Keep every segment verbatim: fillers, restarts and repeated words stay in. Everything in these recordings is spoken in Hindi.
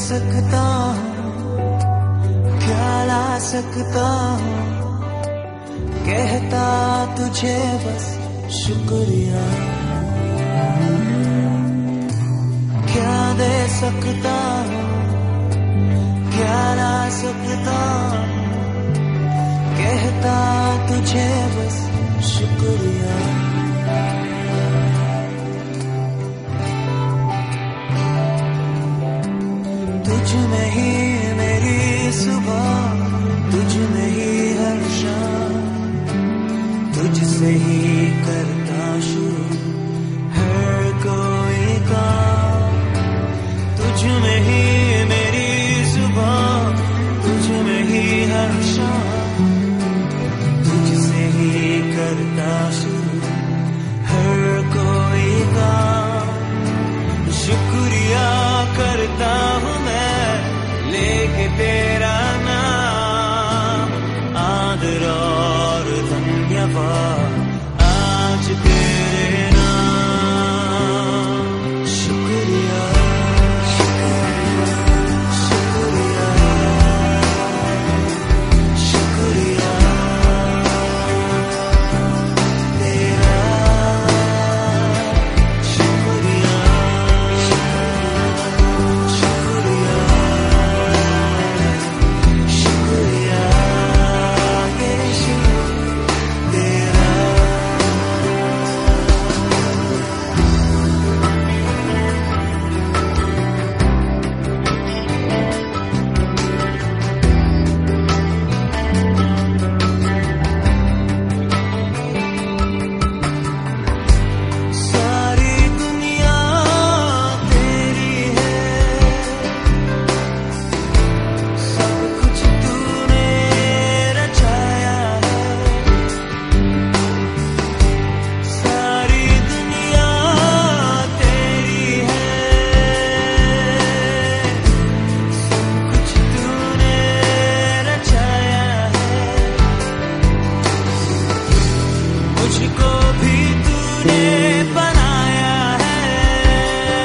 सकता हूँ, क्या ला सकता हूँ, कहता तुझे बस शुक्रिया। क्या दे सकता हूँ, क्या ला सकता हूँ, कहता तुझे बस शुक्रिया। तुझ में ही मेरी सुबह, तुझ में ही हर शाम, तुझसे ही करता शुरू हर कोई काम। तुझ में ही मेरी सुबह, तुझ में ही हर शाम, तुझसे ही करता शुरू हर कोई काम। शुक्रिया करता हूँ मैं लेके तेरा नाम, आदर और धन्यवाद आज तेरे नाम। शुक्रिया शुक्रिया शुक्रिया शुक्रिया तेरा शुक्रिया शुक्रिया शुक्रिया यीशु तेरा। सारी दुनिया तेरी है, सब कुछ तूने रचाया है। सारी दुनिया तेरी है, सब कुछ तूने रचाया है। मुझको भी तूने बनाया है,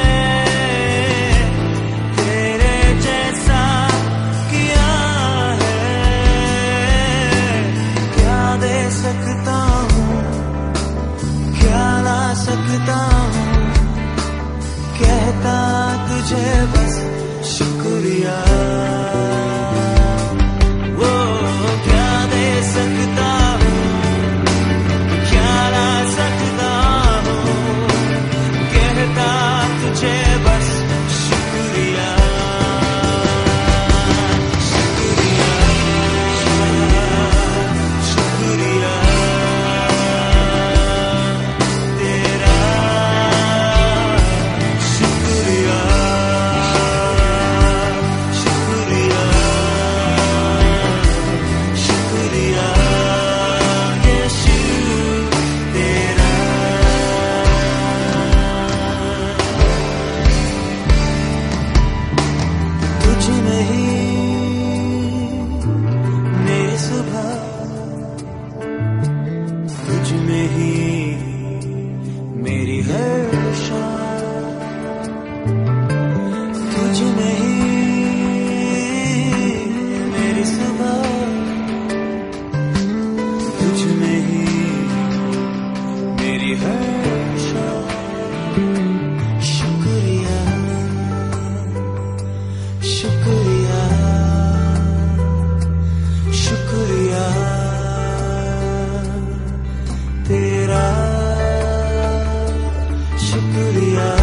तेरे जैसा किया है। क्या दे सकता हूँ, क्या ला सकता हूँ, कहता तुझे बस शुक्रिया। वो क्या दे सकता हूँ, क्या ला सकता हूँ, कहता तुझे बस शुक्रिया। शुक्रिया शुक्रिया तेरा शुक्रिया शुक्रिया शुक्रिया यीशु तेरा। तुझ में ही मेरी सुबह, तुझ में ही मेरी हर शाम, तुझ में ही मेरी सुबह, तुझ में ही मेरी हर शाम। शुक्रिया शुक्रिया शुक्रिया तेरा शुक्रिया।